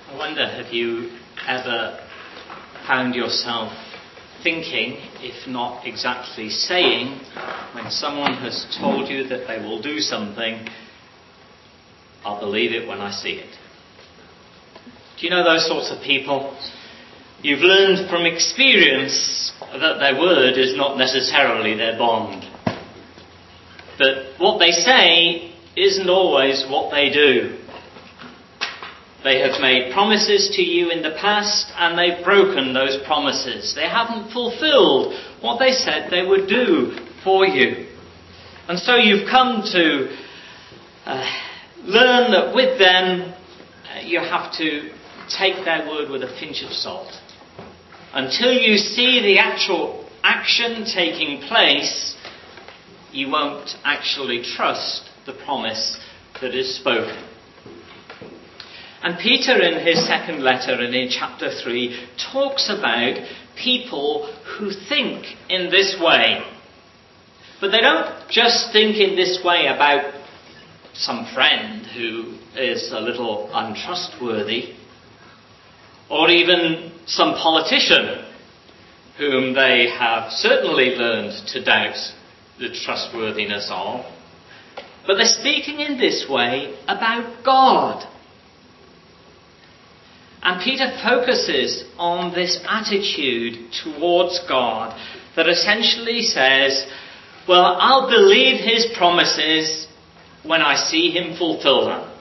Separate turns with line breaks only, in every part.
I wonder, have you ever found yourself thinking, if not exactly saying, when someone has told you that they will do something, I'll believe it when I see it? Do you know those sorts of people? You've learned from experience that their word is not necessarily their bond. That what they say isn't always what they do. They have made promises to you in the past and they've broken those promises. They haven't fulfilled what they said they would do for you. And so you've come to learn that with them you have to take their word with a pinch of salt. Until you see the actual action taking place, you won't actually trust the promise that is spoken. And Peter, in his second letter and in chapter 3, talks about people who think in this way. But they don't just think in this way about some friend who is a little untrustworthy, or even some politician whom they have certainly learned to doubt the trustworthiness of. But they're speaking in this way about God. And Peter focuses on this attitude towards God that essentially says, well, I'll believe his promises when I see him fulfill them.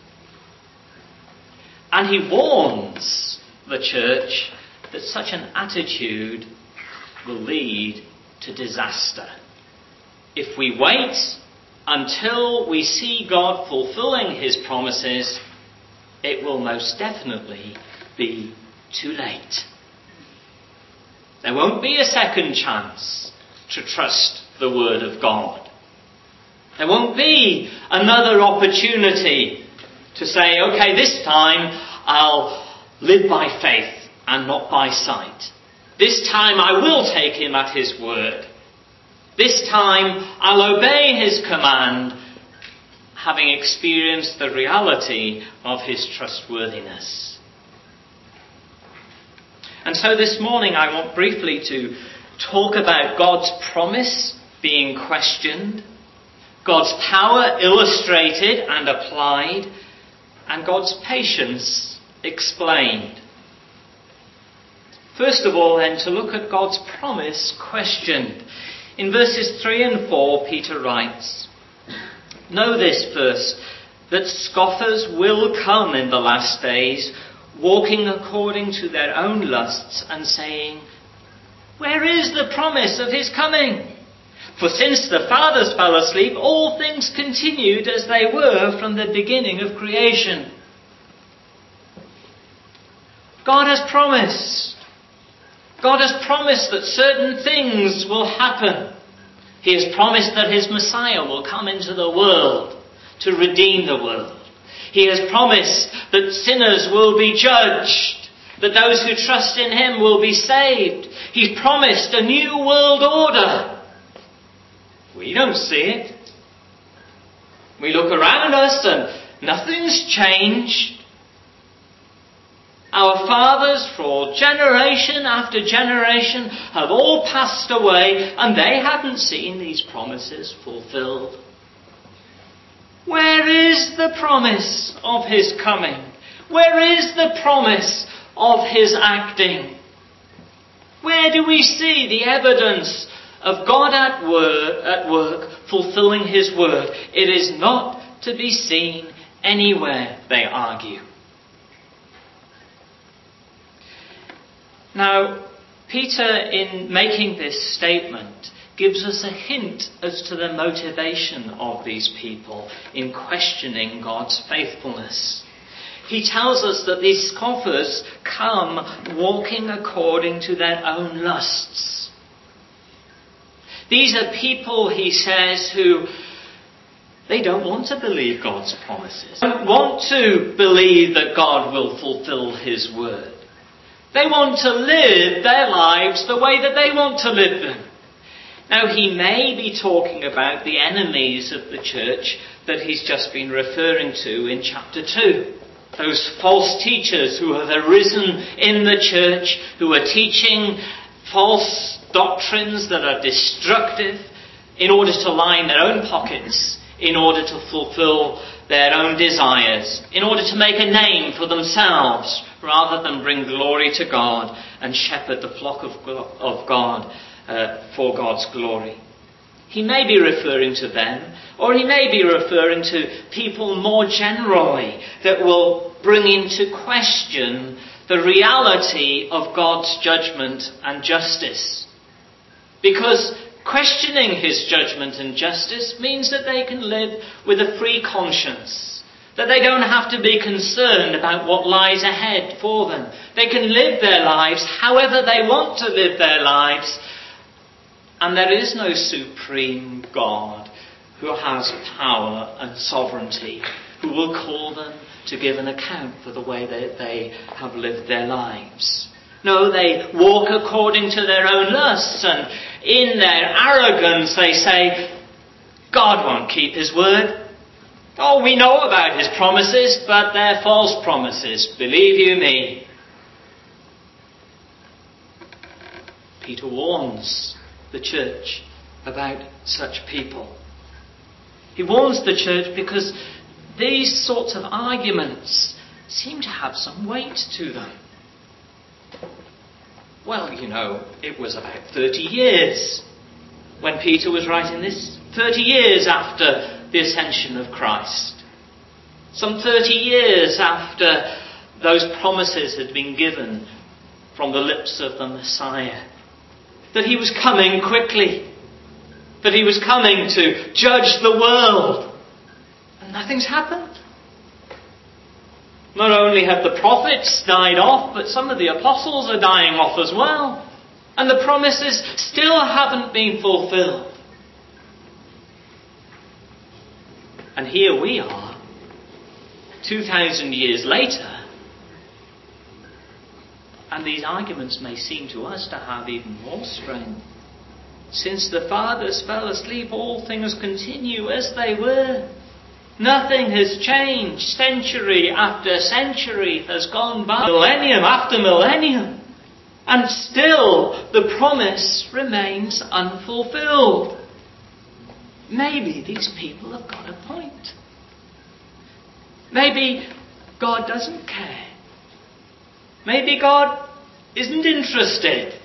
And he warns the church that such an attitude will lead to disaster. If we wait until we see God fulfilling his promises, it will most definitely be too late. There won't be a second chance to trust the word of God. There won't be another opportunity to say, okay, this time I'll live by faith and not by sight. This time I will take him at his word. This time I'll obey his command, having experienced the reality of his trustworthiness. And so this morning I want briefly to talk about God's promise being questioned, God's power illustrated and applied, and God's patience explained. First of all, then, to look at God's promise questioned. In verses 3 and 4, Peter writes, "Know this first, that scoffers will come in the last days, walking according to their own lusts and saying, 'Where is the promise of his coming? For since the fathers fell asleep, all things continued as they were from the beginning of creation.'" God has promised. God has promised that certain things will happen. He has promised that his Messiah will come into the world to redeem the world. He has promised that sinners will be judged, that those who trust in him will be saved. He's promised a new world order. We don't see it. We look around us and nothing's changed. Our fathers, for generation after generation, have all passed away, and they hadn't seen these promises fulfilled. Where is the promise of his coming? Where is the promise of his acting? Where do we see the evidence of God at work fulfilling his word? It is not to be seen anywhere, they argue. Now, Peter, in making this statement, gives us a hint as to the motivation of these people in questioning God's faithfulness. He tells us that these scoffers come walking according to their own lusts. These are people, he says, who they don't want to believe God's promises. They don't want to believe that God will fulfill his word. They want to live their lives the way that they want to live them. Now, he may be talking about the enemies of the church that he's just been referring to in chapter 2. Those false teachers who have arisen in the church, who are teaching false doctrines that are destructive in order to line their own pockets, in order to fulfill their own desires, in order to make a name for themselves, rather than bring glory to God and shepherd the flock of God for God's glory. He may be referring to them, or he may be referring to people more generally that will bring into question the reality of God's judgment and justice. Because questioning his judgment and justice means that they can live with a free conscience, that they don't have to be concerned about what lies ahead for them. They can live their lives however they want to live their lives, and there is no supreme God who has power and sovereignty, who will call them to give an account for the way that they have lived their lives. No, they walk according to their own lusts, and in their arrogance they say, God won't keep his word. Oh, we know about his promises, but they're false promises, believe you me. Peter warns the church about such people. He warns the church because these sorts of arguments seem to have some weight to them. Well, it was about 30 years when Peter was writing this. 30 years after the ascension of Christ. Some 30 years after those promises had been given from the lips of the Messiah. That he was coming quickly. That he was coming to judge the world. And nothing's happened. Not only have the prophets died off, but some of the apostles are dying off as well. And the promises still haven't been fulfilled. And here we are, 2,000 years later, and these arguments may seem to us to have even more strength. Since the fathers fell asleep, all things continue as they were. Nothing has changed. Century after century has gone by. Millennium after millennium. And still the promise remains unfulfilled. Maybe these people have got a point. Maybe God doesn't care. Maybe God isn't interested.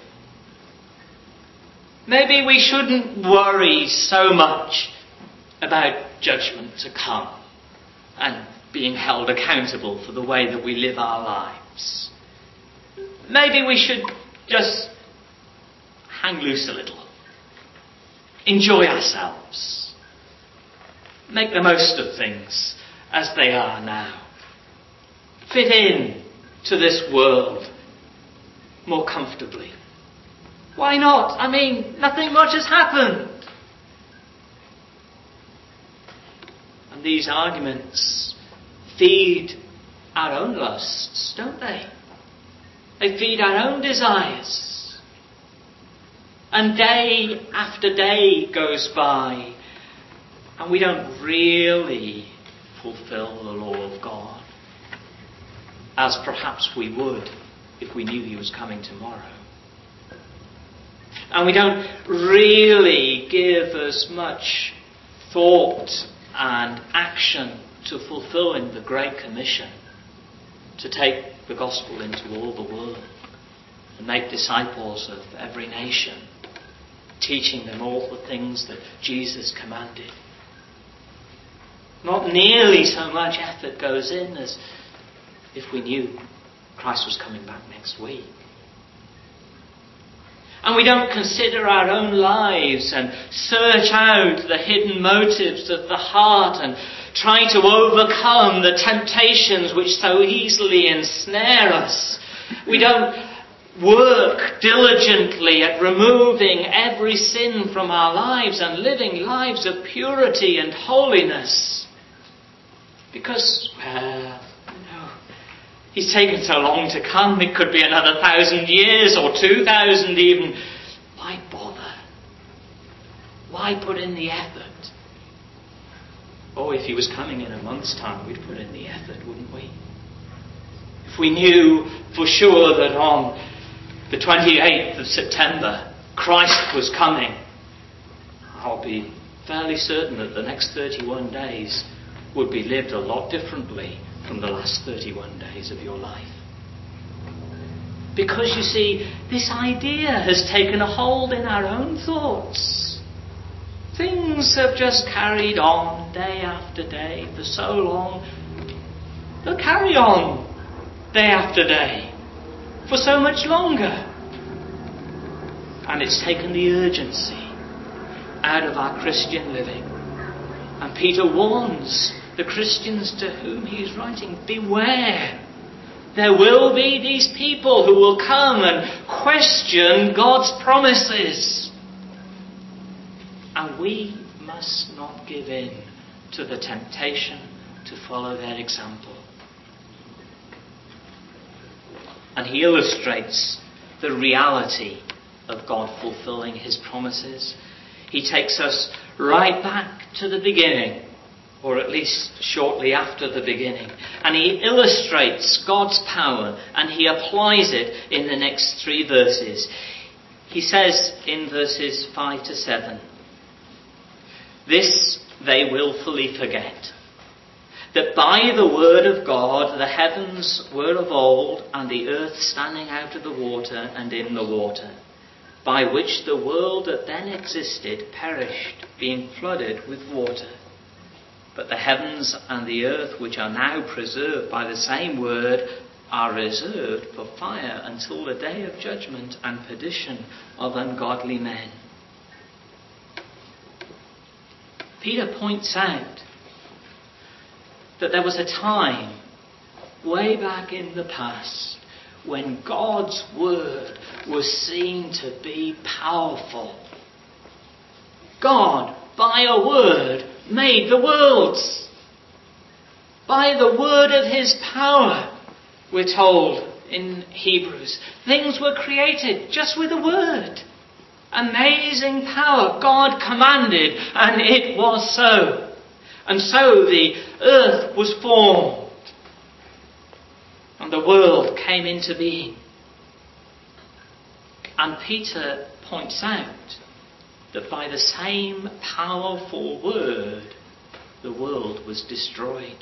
Maybe we shouldn't worry so much about judgment to come and being held accountable for the way that we live our lives. Maybe we should just hang loose a little. Enjoy ourselves. Make the most of things as they are now. Fit in to this world more comfortably. Why not? I mean, nothing much has happened. And these arguments feed our own lusts, don't they? They feed our own desires. And day after day goes by, and we don't really fulfill the law of God, as perhaps we would if we knew he was coming tomorrow. And we don't really give as much thought and action to fulfilling the Great Commission, to take the gospel into all the world and make disciples of every nation, teaching them all the things that Jesus commanded. Not nearly so much effort goes in as if we knew Christ was coming back next week. And we don't consider our own lives and search out the hidden motives of the heart and try to overcome the temptations which so easily ensnare us. We don't work diligently at removing every sin from our lives and living lives of purity and holiness. Because, he's taken so long to come. It could be another 1,000 years or 2,000 even. Why bother? Why put in the effort? Oh, if he was coming in a month's time, we'd put in the effort, wouldn't we? if we knew for sure that on the 28th of September Christ was coming, I'll be fairly certain that the next 31 days would be lived a lot differently from the last 31 days of your life. Because you see, this idea has taken a hold in our own thoughts. Things have just carried on day after day for so long. They'll carry on day after day for so much longer. And it's taken the urgency out of our Christian living. And Peter warns the Christians to whom he's writing, beware. There will be these people who will come and question God's promises. And we must not give in to the temptation to follow their example. And he illustrates the reality of God fulfilling his promises. He takes us right back to the beginning, or at least shortly after the beginning. And he illustrates God's power, and he applies it in the next 3 verses. He says in verses 5 to 7, "This they willfully forget, that by the word of God the heavens were of old, and the earth standing out of the water and in the water, by which the world that then existed perished, being flooded with water. But the heavens and the earth, which are now preserved by the same word, are reserved for fire until the day of judgment and perdition of ungodly men." Peter points out that there was a time way back in the past when God's word was seen to be powerful. God, by a word, made the worlds. By the word of his power, we're told in Hebrews, things were created just with a word. Amazing power. God commanded, and it was so. And so the earth was formed, and the world came into being. And Peter points out that by the same powerful word, the world was destroyed.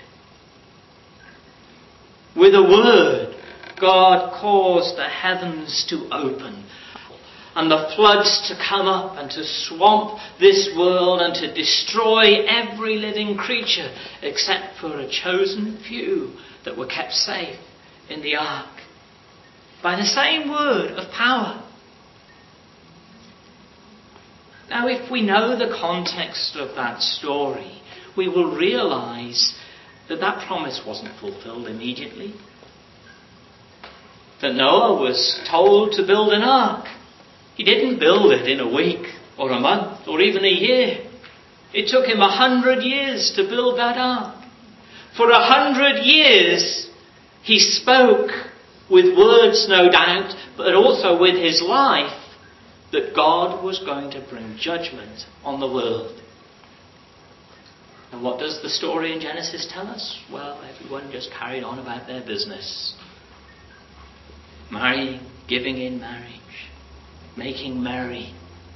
With a word, God caused the heavens to open and the floods to come up and to swamp this world and to destroy every living creature except for a chosen few that were kept safe in the ark. By the same word of power. Now, if we know the context of that story, we will realise that that promise wasn't fulfilled immediately. That Noah was told to build an ark. He didn't build it in a week or a month or even a year. It took him 100 years to build that ark. For 100 years he spoke with words, no doubt, but also with his life, that God was going to bring judgment on the world. And what does the story in Genesis tell us? Well, everyone just carried on about their business. Marrying, giving in marriage, making merry.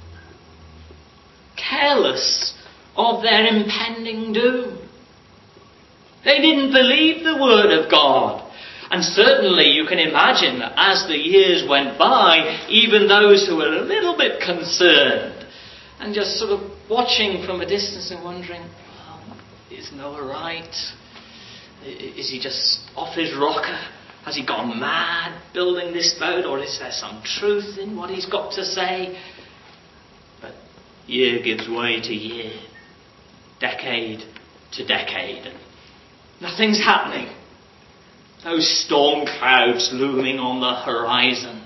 Careless of their impending doom. They didn't believe the word of God. And certainly you can imagine that as the years went by, even those who were a little bit concerned and just sort of watching from a distance and wondering, well, is Noah right? Is he just off his rocker? Has he gone mad building this boat? Or is there some truth in what he's got to say? But year gives way to year, decade to decade, and nothing's happening. Those storm clouds looming on the horizon.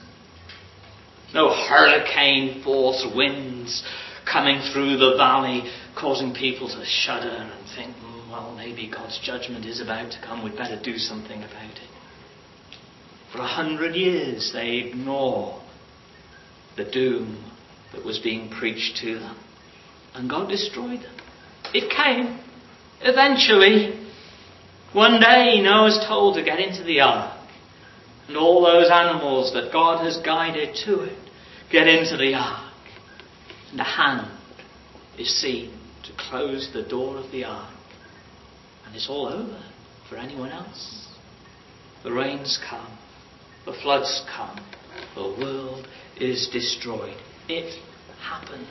No hurricane force winds coming through the valley, causing people to shudder and think, well, maybe God's judgment is about to come. We'd better do something about it. For 100 years they ignore the doom that was being preached to them. And God destroyed them. It came, eventually. One day Noah's told to get into the ark. And all those animals that God has guided to it get into the ark. And a hand is seen to close the door of the ark. And it's all over for anyone else. The rains come. The floods come. The world is destroyed. It happened.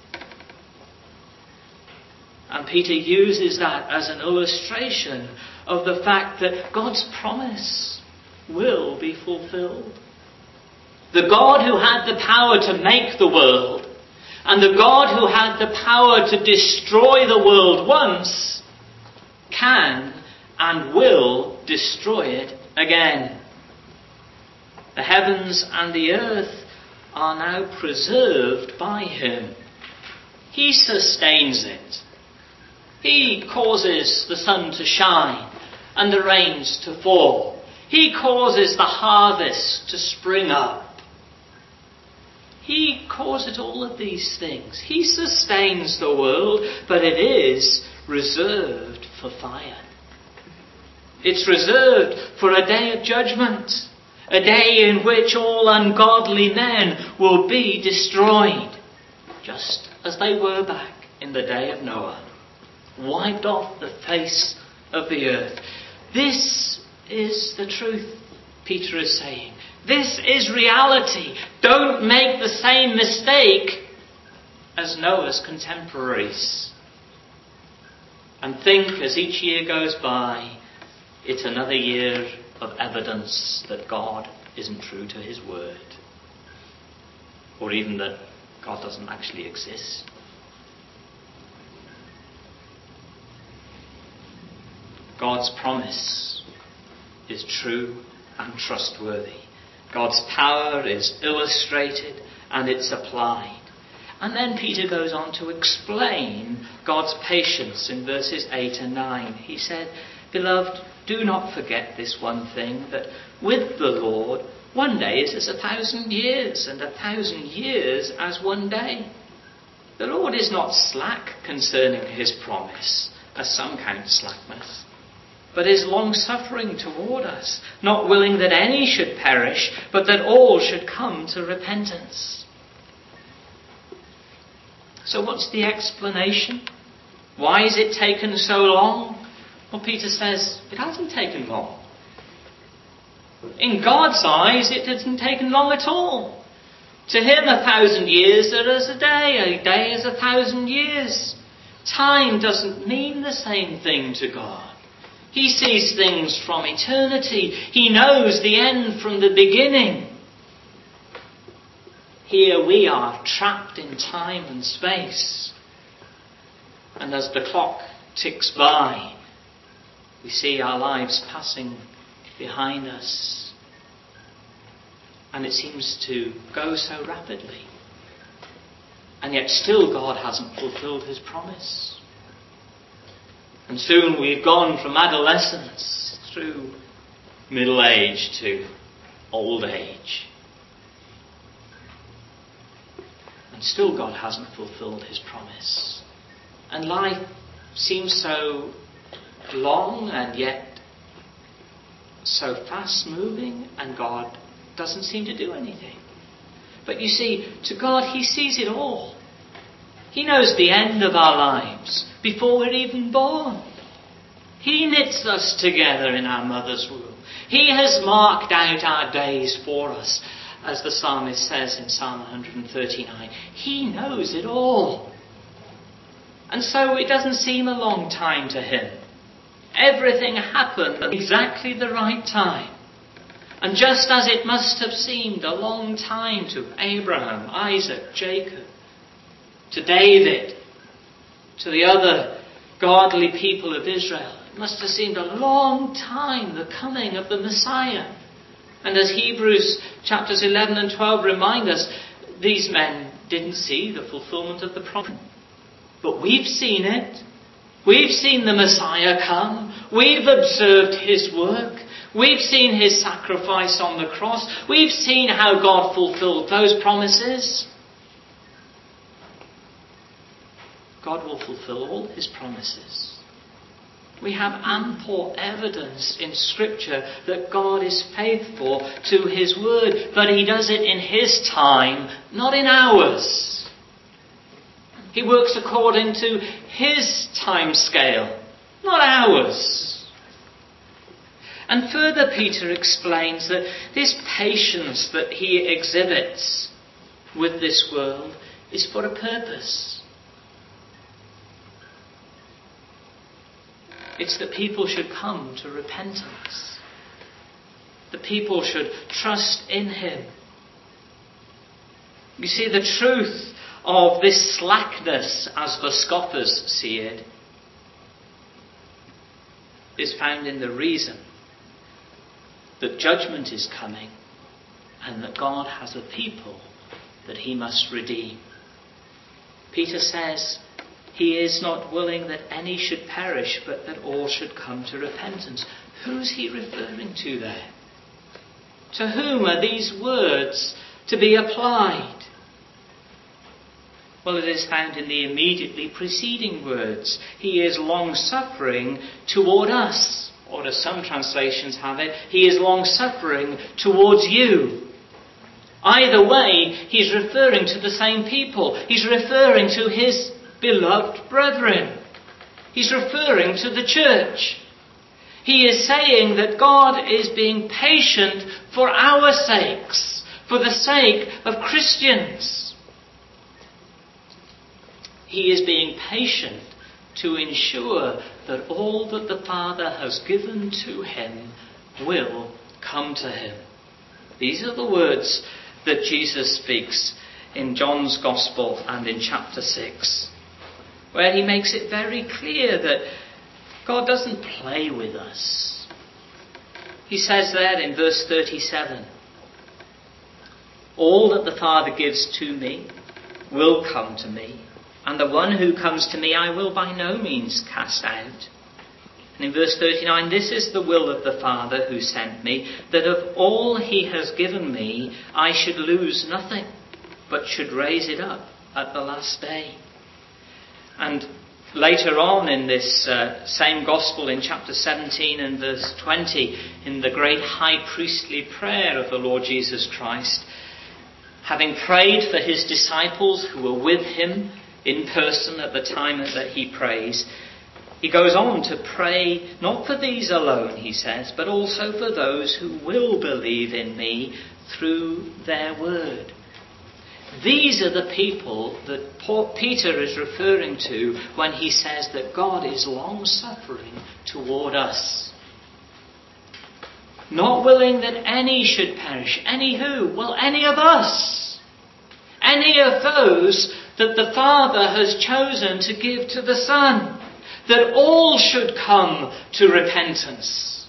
And Peter uses that as an illustration of the fact that God's promise will be fulfilled. The God who had the power to make the world and the God who had the power to destroy the world once can and will destroy it again. The heavens and the earth are now preserved by him. He sustains it. He causes the sun to shine and the rains to fall. He causes the harvest to spring up. He causes all of these things. He sustains the world, but it is reserved for fire. It's reserved for a day of judgment, a day in which all ungodly men will be destroyed, just as they were back in the day of Noah, wiped off the face of the earth. This is the truth, Peter is saying. This is reality. Don't make the same mistake as Noah's contemporaries. And think as each year goes by, it's another year of evidence that God isn't true to his word. Or even that God doesn't actually exist. God's promise is true and trustworthy. God's power is illustrated and it's applied. And then Peter goes on to explain God's patience in verses 8 and 9. He said, "Beloved, do not forget this one thing, that with the Lord, one day is as 1,000 years, and 1,000 years as one day. The Lord is not slack concerning his promise, as some count slackness, but is long-suffering toward us, not willing that any should perish, but that all should come to repentance." So what's the explanation? Why has it taken so long? Well, Peter says it hasn't taken long. In God's eyes, it hasn't taken long at all. To him, 1,000 years are as a day is 1,000 years. Time doesn't mean the same thing to God. He sees things from eternity. He knows the end from the beginning. Here we are trapped in time and space. And as the clock ticks by, we see our lives passing behind us. And it seems to go so rapidly. And yet still God hasn't fulfilled his promise. And soon we've gone from adolescence through middle age to old age. And still God hasn't fulfilled his promise. And life seems so long and yet so fast moving, and God doesn't seem to do anything. But you see, to God, he sees it all. He knows the end of our lives before we're even born. He knits us together in our mother's womb. He has marked out our days for us, as the psalmist says in Psalm 139. He knows it all. And so it doesn't seem a long time to him. Everything happened at exactly the right time. And just as it must have seemed a long time to Abraham, Isaac, Jacob, to David, to the other godly people of Israel, it must have seemed a long time, the coming of the Messiah. And as Hebrews chapters 11 and 12 remind us, these men didn't see the fulfillment of the promise. But we've seen it. We've seen the Messiah come. We've observed his work. We've seen his sacrifice on the cross. We've seen how God fulfilled those promises. God will fulfill all his promises. We have ample evidence in Scripture that God is faithful to his word, but he does it in his time, not in ours. He works according to his time scale, not ours. And further, Peter explains that this patience that he exhibits with this world is for a purpose. It's that people should come to repentance. The people should trust in him. You see, the truth of this slackness, as the scoffers see it, is found in the reason that judgment is coming and that God has a people that he must redeem. Peter says he is not willing that any should perish, but that all should come to repentance. Who's he referring to there? To whom are these words to be applied? Well, it is found in the immediately preceding words. He is long-suffering toward us. Or as some translations have it, he is long-suffering towards you. Either way, he's referring to the same people. He's referring to his beloved brethren. He's referring to the church. He is saying that God is being patient for our sakes, for the sake of Christians. He is being patient to ensure that all that the Father has given to him will come to him. These are the words that Jesus speaks in John's Gospel and in chapter 6, where he makes it very clear that God doesn't play with us. He says there in verse 37, "All that the Father gives to me will come to me, and the one who comes to me I will by no means cast out." And in verse 39, "This is the will of the Father who sent me, that of all he has given me I should lose nothing, but should raise it up at the last day." And later on in this same Gospel, in chapter 17 and verse 20, in the great high priestly prayer of the Lord Jesus Christ, having prayed for his disciples who were with him in person at the time that he prays, he goes on to pray not for these alone, he says, but also for those who will believe in me through their word. These are the people that Peter is referring to when he says that God is long-suffering toward us. Not willing that any should perish. Any who? Well, any of us. Any of those that the Father has chosen to give to the Son. That all should come to repentance.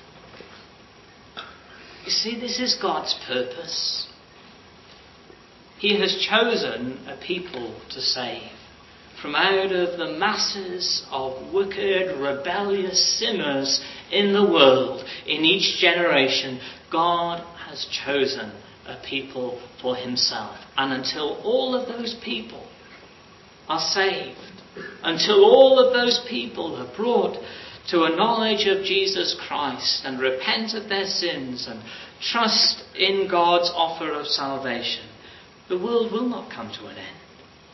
You see, this is God's purpose. He has chosen a people to save. From out of the masses of wicked, rebellious sinners in the world, in each generation, God has chosen a people for himself. And until all of those people are saved, until all of those people are brought to a knowledge of Jesus Christ and repent of their sins and trust in God's offer of salvation, the world will not come to an end.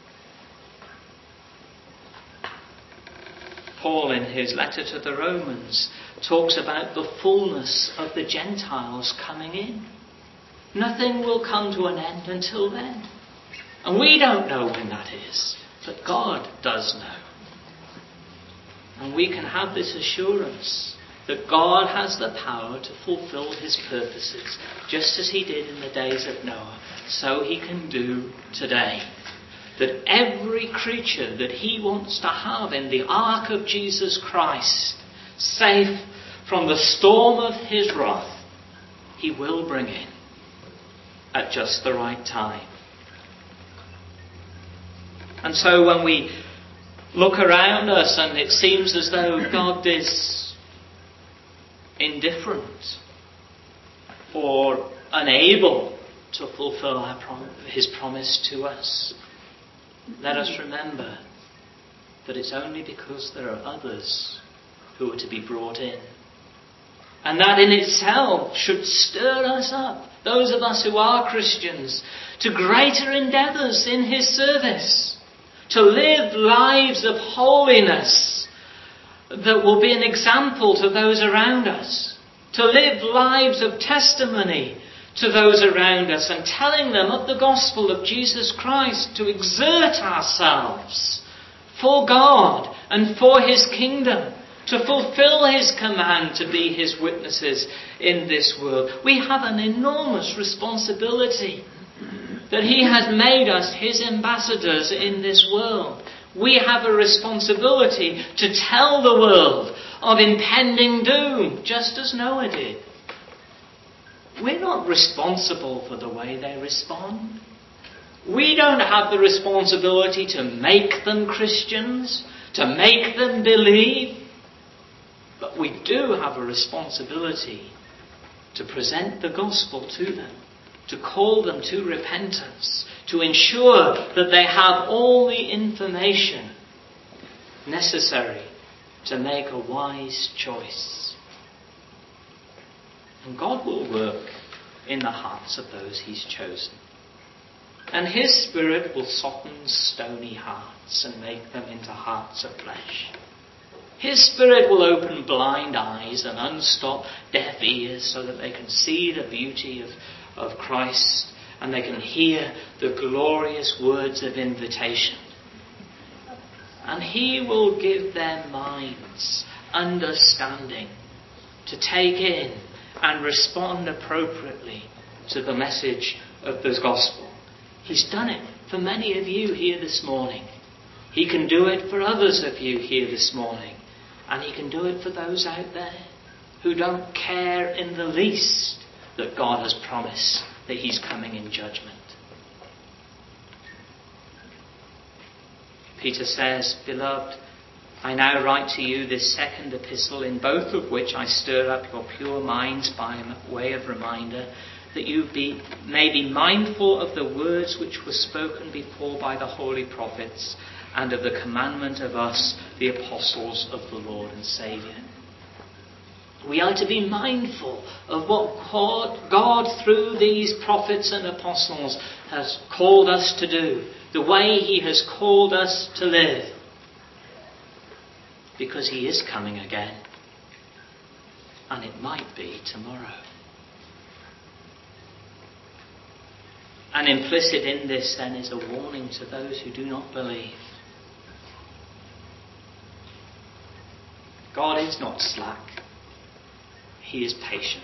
Paul, in his letter to the Romans, talks about the fullness of the Gentiles coming in. Nothing will come to an end until then. And we don't know when that is, but God does know. And we can have this assurance that God has the power to fulfill his purposes, just as he did in the days of Noah, so he can do today. That every creature that he wants to have in the ark of Jesus Christ, safe from the storm of his wrath, he will bring in at just the right time. And so when we look around us and it seems as though God is indifferent or unable to fulfill his promise to us, let us remember that it's only because there are others who are to be brought in. And that in itself should stir us up, those of us who are Christians, to greater endeavours in his service, to live lives of holiness that will be an example to those around us, to live lives of testimony to those around us and telling them of the gospel of Jesus Christ, to exert ourselves for God and for his kingdom, to fulfill his command to be his witnesses in this world. We have an enormous responsibility that he has made us his ambassadors in this world. We have a responsibility to tell the world of impending doom, just as Noah did. We're not responsible for the way they respond. We don't have the responsibility to make them Christians, to make them believe. But we do have a responsibility to present the gospel to them, to call them to repentance, to ensure that they have all the information necessary to make a wise choice. And God will work in the hearts of those he's chosen. And his Spirit will soften stony hearts and make them into hearts of flesh. His Spirit will open blind eyes and unstop deaf ears so that they can see the beauty of Christ and they can hear the glorious words of invitation. And he will give their minds understanding to take in and respond appropriately to the message of the gospel. He's done it for many of you here this morning. He can do it for others of you here this morning. And he can do it for those out there who don't care in the least that God has promised that he's coming in judgment. Peter says, "Beloved, I now write to you this second epistle, in both of which I stir up your pure minds by way of reminder, that you may be mindful of the words which were spoken before by the holy prophets, and of the commandment of us, the apostles of the Lord and Saviour." We are to be mindful of what God, through these prophets and apostles, has called us to do, the way he has called us to live. Because he is coming again. And it might be tomorrow. And implicit in this then is a warning to those who do not believe. God is not slack. He is patient.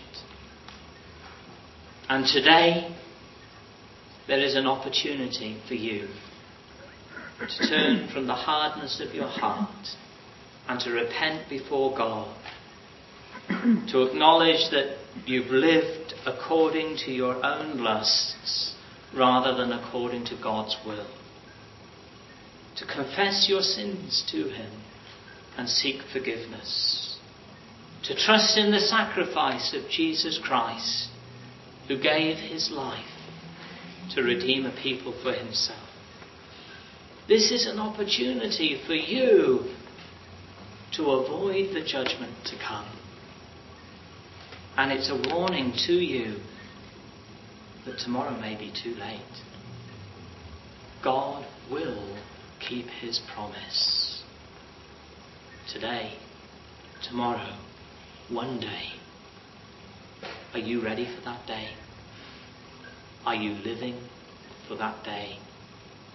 And today, there is an opportunity for you to turn from the hardness of your heart and to repent before God. To acknowledge that you've lived according to your own lusts rather than according to God's will. To confess your sins to him and seek forgiveness. To trust in the sacrifice of Jesus Christ, who gave his life to redeem a people for himself. This is an opportunity for you to avoid the judgment to come. And it's a warning to you that tomorrow may be too late. God will keep his promise. Today, tomorrow, one day. Are you ready for that day? Are you living for that day?